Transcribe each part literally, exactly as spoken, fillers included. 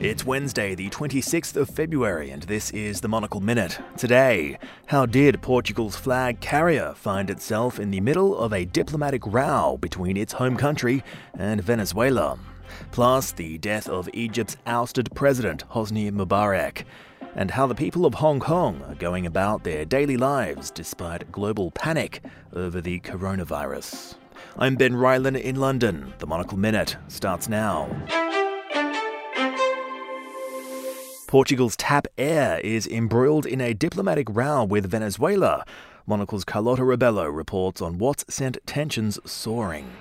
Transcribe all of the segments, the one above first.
It's Wednesday, the twenty-sixth of February, and this is the Monocle Minute. Today, how did Portugal's flag carrier find itself in the middle of a diplomatic row between its home country and Venezuela? Plus, the death of Egypt's ousted president, Hosni Mubarak, and how the people of Hong Kong are going about their daily lives despite global panic over the coronavirus. I'm Ben Rylan in London. The Monocle Minute starts now. Portugal's TAP Air is embroiled in a diplomatic row with Venezuela. Monocle's Carlota Rebelo reports on what's sent tensions soaring.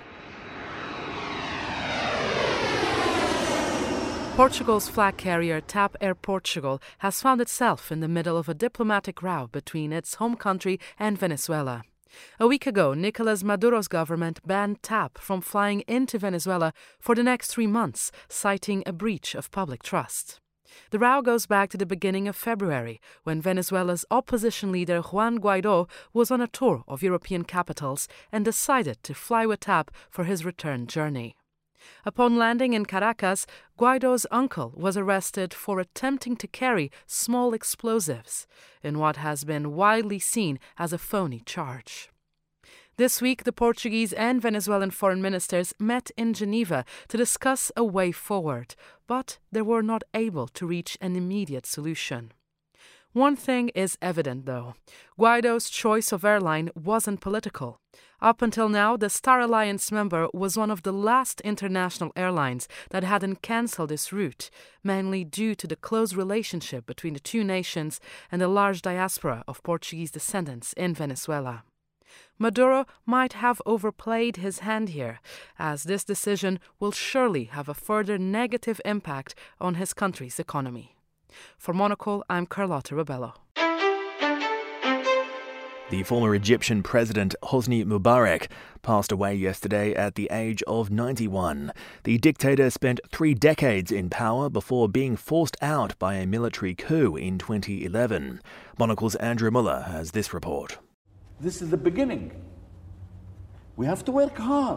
Portugal's flag carrier TAP Air Portugal has found itself in the middle of a diplomatic row between its home country and Venezuela. A week ago, Nicolas Maduro's government banned TAP from flying into Venezuela for the next three months, citing a breach of public trust. The row goes back to the beginning of February, when Venezuela's opposition leader Juan Guaidó was on a tour of European capitals and decided to fly with TAP for his return journey. Upon landing in Caracas, Guaidó's uncle was arrested for attempting to carry small explosives, in what has been widely seen as a phony charge. This week, the Portuguese and Venezuelan foreign ministers met in Geneva to discuss a way forward, but they were not able to reach an immediate solution. One thing is evident, though. Guaidó's choice of airline wasn't political. Up until now, the Star Alliance member was one of the last international airlines that hadn't cancelled this route, mainly due to the close relationship between the two nations and the large diaspora of Portuguese descendants in Venezuela. Maduro might have overplayed his hand here, as this decision will surely have a further negative impact on his country's economy. For Monocle, I'm Carlota Rebelo. The former Egyptian president Hosni Mubarak passed away yesterday at the age of ninety-one. The dictator spent three decades in power before being forced out by a military coup in twenty eleven. Monocle's Andrew Muller has this report. This is the beginning. We have to work hard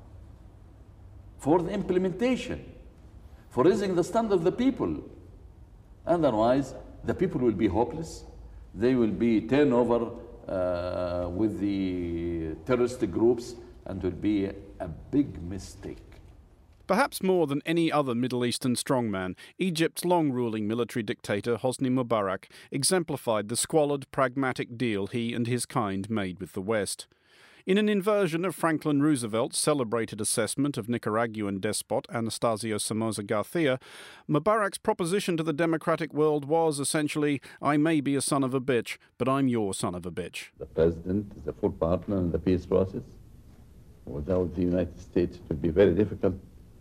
for the implementation, for raising the standard of the people. Otherwise, the people will be hopeless. They will be turned over uh, with the terrorist groups, and will be a big mistake. Perhaps more than any other Middle Eastern strongman, Egypt's long-ruling military dictator Hosni Mubarak exemplified the squalid, pragmatic deal he and his kind made with the West. In an inversion of Franklin Roosevelt's celebrated assessment of Nicaraguan despot Anastasio Somoza Garcia, Mubarak's proposition to the democratic world was essentially, I may be a son of a bitch, but I'm your son of a bitch. The president is a full partner in the peace process. Without the United States, it would be very difficult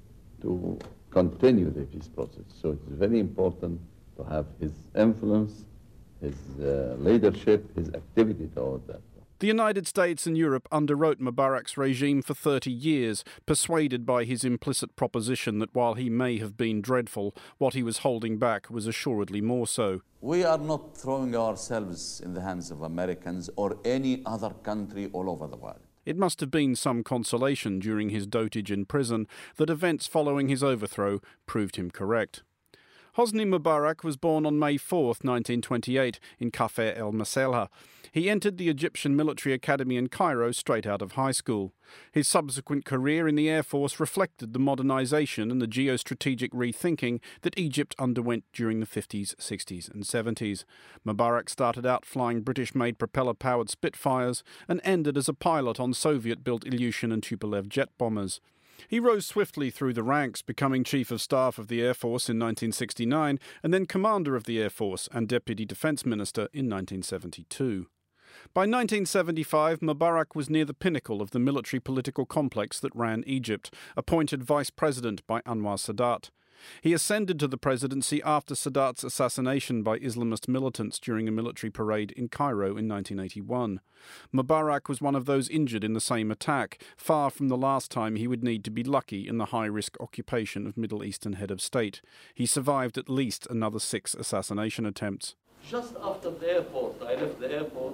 to continue the peace process. So it's very important to have his influence, his uh, leadership, his activity toward that. The United States and Europe underwrote Mubarak's regime for thirty years, persuaded by his implicit proposition that while he may have been dreadful, what he was holding back was assuredly more so. We are not throwing ourselves in the hands of Americans or any other country all over the world. It must have been some consolation during his dotage in prison that events following his overthrow proved him correct. Hosni Mubarak was born on May fourth, nineteen twenty-eight, in Kafr el Masalha. He entered the Egyptian Military Academy in Cairo straight out of high school. His subsequent career in the Air Force reflected the modernization and the geostrategic rethinking that Egypt underwent during the fifties, sixties and seventies. Mubarak started out flying British-made propeller-powered Spitfires and ended as a pilot on Soviet-built Ilyushin and Tupolev jet bombers. He rose swiftly through the ranks, becoming Chief of Staff of the Air Force in nineteen sixty-nine and then Commander of the Air Force and Deputy Defence Minister in nineteen seventy-two. By nineteen seventy-five, Mubarak was near the pinnacle of the military-political complex that ran Egypt, appointed Vice President by Anwar Sadat. He ascended to the presidency after Sadat's assassination by Islamist militants during a military parade in Cairo in nineteen eighty-one. Mubarak was one of those injured in the same attack, far from the last time he would need to be lucky in the high-risk occupation of Middle Eastern head of state. He survived at least another six assassination attempts. Just after the airport, I left the airport,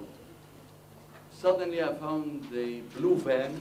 suddenly I found the blue van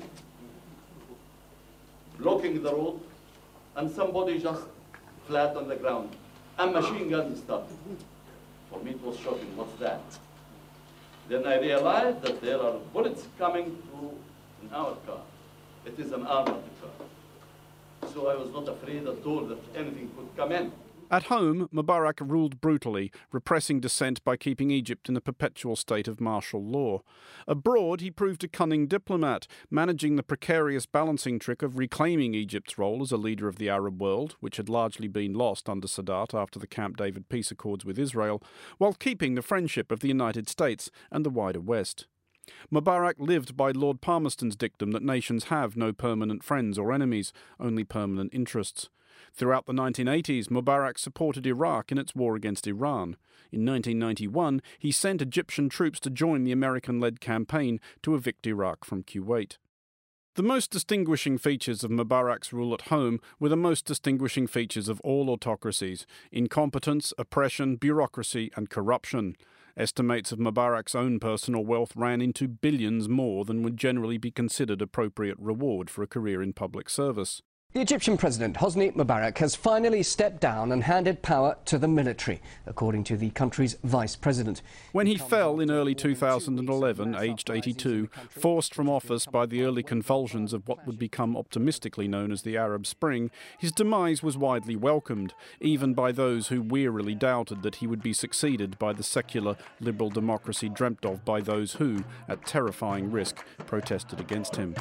blocking the road and somebody just flat on the ground. and machine guns started. For me, it was shocking. What's that? Then I realized that there are bullets coming through in our car. It is an armored car. So I was not afraid at all that anything could come in. At home, Mubarak ruled brutally, repressing dissent by keeping Egypt in a perpetual state of martial law. Abroad, he proved a cunning diplomat, managing the precarious balancing trick of reclaiming Egypt's role as a leader of the Arab world, which had largely been lost under Sadat after the Camp David peace accords with Israel, while keeping the friendship of the United States and the wider West. Mubarak lived by Lord Palmerston's dictum that nations have no permanent friends or enemies, only permanent interests. Throughout the nineteen eighties, Mubarak supported Iraq in its war against Iran. In nineteen ninety-one, he sent Egyptian troops to join the American-led campaign to evict Iraq from Kuwait. The most distinguishing features of Mubarak's rule at home were the most distinguishing features of all autocracies: incompetence, oppression, bureaucracy and corruption. Estimates of Mubarak's own personal wealth ran into billions more than would generally be considered appropriate reward for a career in public service. The Egyptian President Hosni Mubarak has finally stepped down and handed power to the military, according to the country's vice president. When he fell in early two thousand eleven, aged eighty-two, forced from office by the early convulsions of what would become optimistically known as the Arab Spring, his demise was widely welcomed, even by those who wearily doubted that he would be succeeded by the secular, liberal democracy dreamt of by those who, at terrifying risk, protested against him.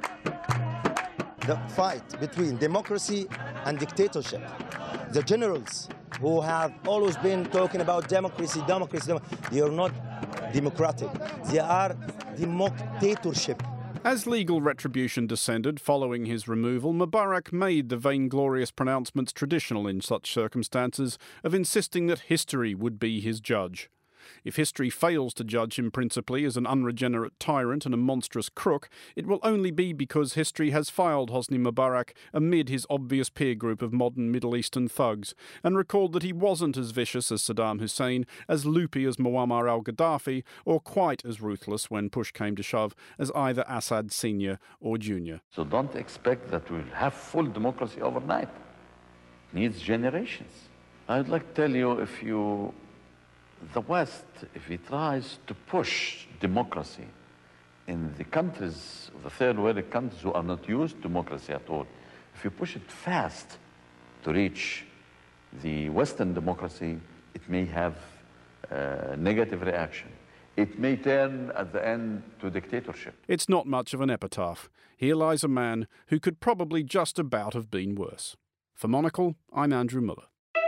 The fight between democracy and dictatorship. The generals who have always been talking about democracy, democracy, democracy, they are not democratic. They are democtatorship. As legal retribution descended following his removal, Mubarak made the vainglorious pronouncements traditional in such circumstances of insisting that history would be his judge. If history fails to judge him principally as an unregenerate tyrant and a monstrous crook, it will only be because history has filed Hosni Mubarak amid his obvious peer group of modern Middle Eastern thugs, and recalled that he wasn't as vicious as Saddam Hussein, as loopy as Muammar al-Gaddafi, or quite as ruthless when push came to shove as either Assad Senior or Junior. So don't expect that we'll have full democracy overnight. It needs generations. I'd like to tell you, if you the West, if it tries to push democracy in the countries, the third world countries who are not used to democracy at all, if you push it fast to reach the Western democracy, it may have a negative reaction. It may turn at the end to dictatorship. It's not much of an epitaph. Here lies a man who could probably just about have been worse. For Monocle, I'm Andrew Muller.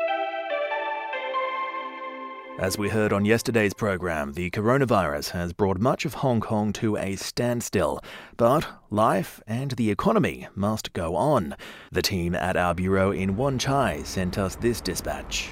As we heard on yesterday's programme, the coronavirus has brought much of Hong Kong to a standstill. But life and the economy must go on. The team at our bureau in Wan Chai sent us this dispatch.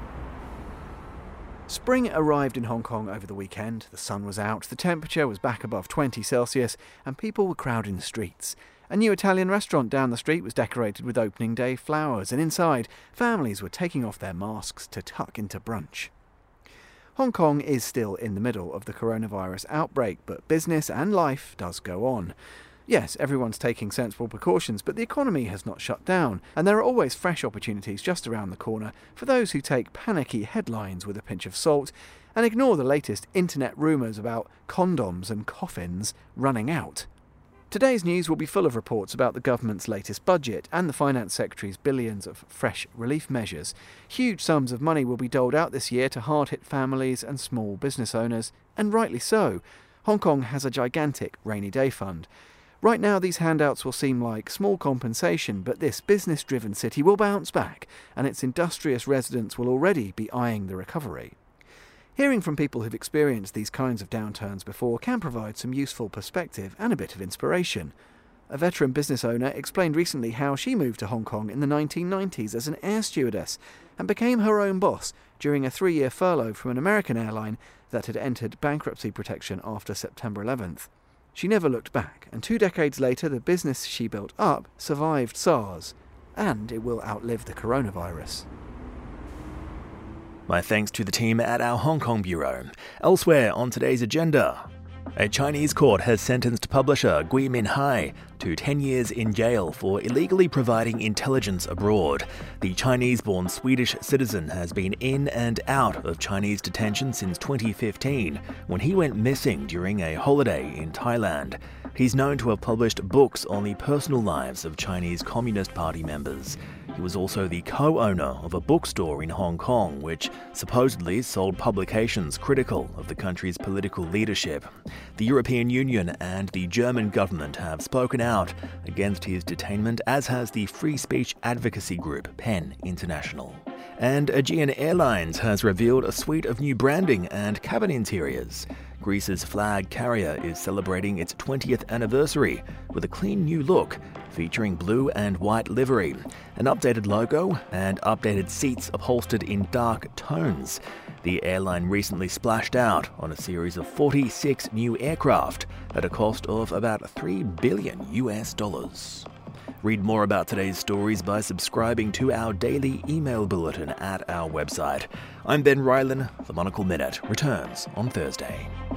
Spring arrived in Hong Kong over the weekend. The sun was out, the temperature was back above twenty Celsius, and people were crowding the streets. A new Italian restaurant down the street was decorated with opening day flowers, and inside, families were taking off their masks to tuck into brunch. Hong Kong is still in the middle of the coronavirus outbreak, but business and life does go on. Yes, everyone's taking sensible precautions, but the economy has not shut down, and there are always fresh opportunities just around the corner for those who take panicky headlines with a pinch of salt and ignore the latest internet rumours about condoms and coffins running out. Today's news will be full of reports about the government's latest budget and the Finance Secretary's billions of fresh relief measures. Huge sums of money will be doled out this year to hard-hit families and small business owners, and rightly so. Hong Kong has a gigantic rainy day fund. Right now, these handouts will seem like small compensation, but this business-driven city will bounce back, and its industrious residents will already be eyeing the recovery. Hearing from people who've experienced these kinds of downturns before can provide some useful perspective and a bit of inspiration. A veteran business owner explained recently how she moved to Hong Kong in the nineteen nineties as an air stewardess and became her own boss during a three-year furlough from an American airline that had entered bankruptcy protection after September eleventh. She never looked back, and two decades later the business she built up survived SARS, and it will outlive the coronavirus. My thanks to the team at our Hong Kong bureau. Elsewhere on today's agenda, A Chinese court has sentenced publisher Gui Minhai to ten years in jail for illegally providing intelligence abroad. The Chinese-born Swedish citizen has been in and out of Chinese detention since twenty fifteen, when he went missing during a holiday in Thailand. He's known to have published books on the personal lives of Chinese Communist Party members. He was also the co-owner of a bookstore in Hong Kong, which supposedly sold publications critical of the country's political leadership. The European Union and the German government have spoken out against his detainment, as has the free speech advocacy group PEN International. And Aegean Airlines has revealed a suite of new branding and cabin interiors. Greece's flag carrier is celebrating its twentieth anniversary with a clean new look featuring blue and white livery, an updated logo, and updated seats upholstered in dark tones. The airline recently splashed out on a series of forty-six new aircraft at a cost of about three billion U S dollars. Read more about today's stories by subscribing to our daily email bulletin at our website. I'm Ben Rylan. The Monocle Minute returns on Thursday.